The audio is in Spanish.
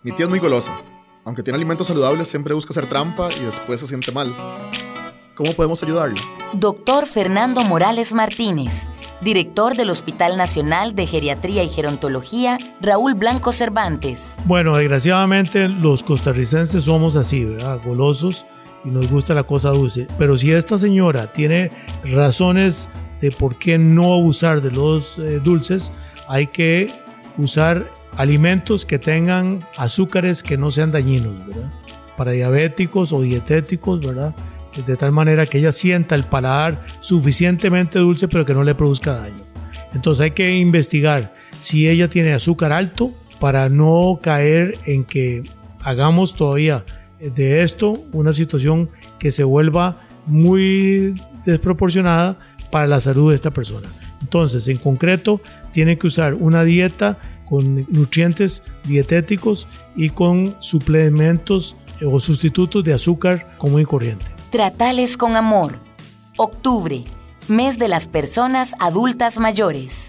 Mi tía es muy golosa. Aunque tiene alimentos saludables, siempre busca hacer trampa y después se siente mal. ¿Cómo podemos ayudarle? Doctor Fernando Morales Martínez, director del Hospital Nacional de Geriatría y Gerontología, Raúl Blanco Cervantes. Bueno, desgraciadamente los costarricenses somos así, ¿verdad? Golosos y nos gusta la cosa dulce. Pero si esta señora tiene razones de por qué no abusar de los dulces, hay que usar alimentos que tengan azúcares que no sean dañinos, ¿verdad? Para diabéticos o dietéticos, ¿verdad? De tal manera que ella sienta el paladar suficientemente dulce pero que no le produzca daño. Entonces hay que investigar si ella tiene azúcar alto para no caer en que hagamos todavía de esto una situación que se vuelva muy desproporcionada para la salud de esta persona. Entonces, en concreto, tiene que usar una dieta con nutrientes dietéticos y con suplementos o sustitutos de azúcar común y corriente. Tratales con amor. Octubre, mes de las personas adultas mayores.